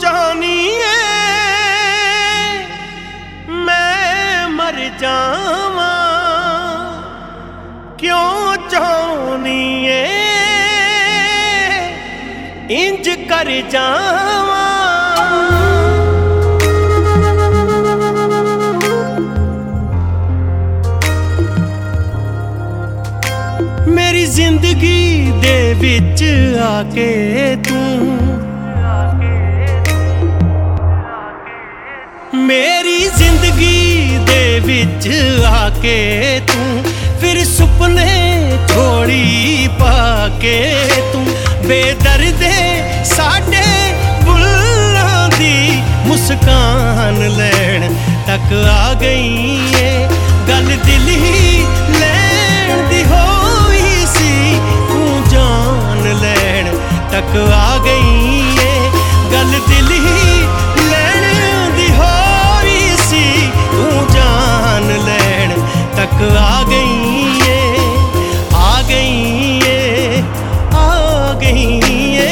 चाहनी है मैं मर जावा, क्यों चाहनी है इंज कर जावा। मेरी जिंदगी दे विच आके तू, मेरी जिंदगी दे विच आके तू, फिर सुपने छोड़ी पाके तू। बेदर्दे साडे बुल्लां दी मुस्कान लैण तक आ गई है। गल दिल ही लैण दी होई सी, तू जान लैण तक आ गई है। गल दिल ही लैण दी होई सी, तू जान लैण तक आ गई है, आ गई है, आ गई है।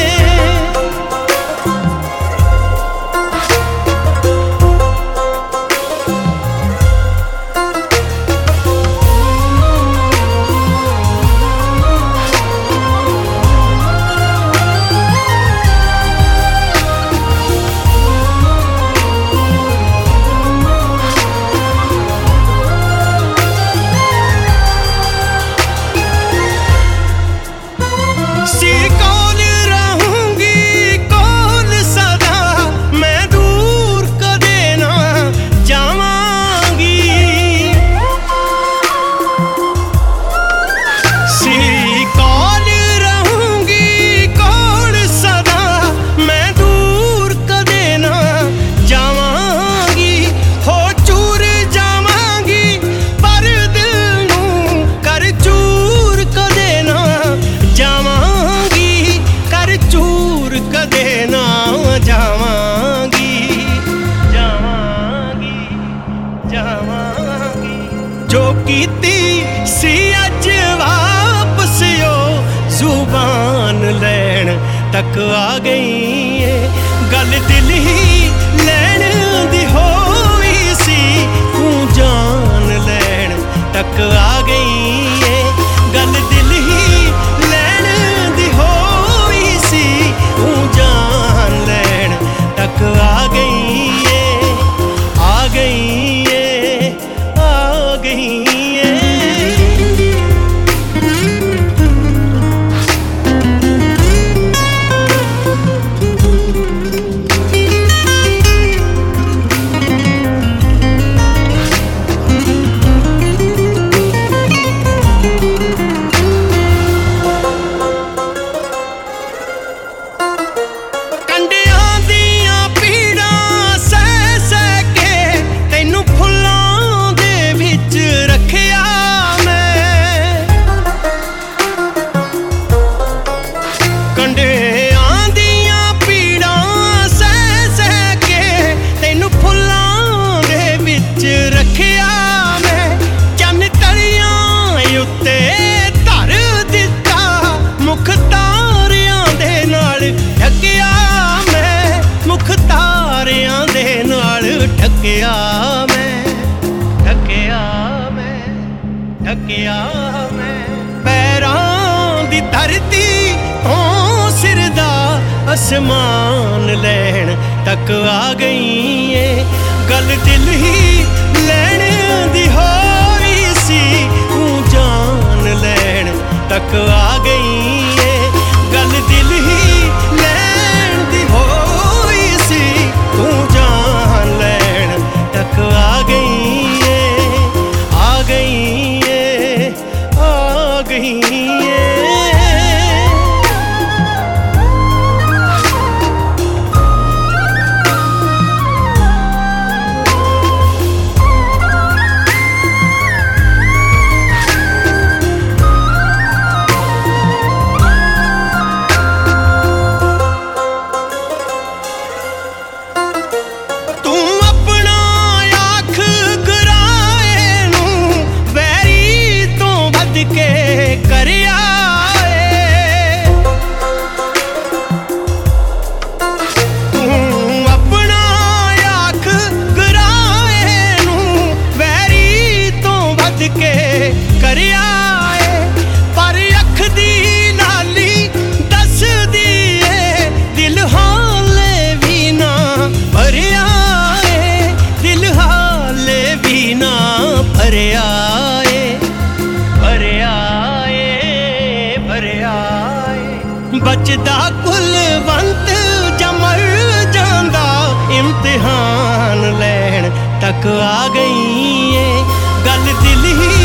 जो कीती सी अज वापस ओ जुबान लैण तक आ गई है। गल दिल ही लैण दी होई सी, तू जान लैण तक आ गई है। गल दिल ही लैण दी होई सी, तू जान लैण तक आ गई है, आ गई है, आ गई है। ढकिया मैं, ढकिया मैं, ढकिया मैं, पैरां दी धरती तो सिर दा आसमान लैण तक आ गई है। गल दिल ही लैण दी होई सी, तू जान लैण तक आ गई है। गल दिल ही लैण दी होई सी, तू जान लैण तक आ गई है, आ गई है, आ गई है। बचदा कुलवंत जमर जांदा इम्तिहान लैण तक आ गई है गल दिल ही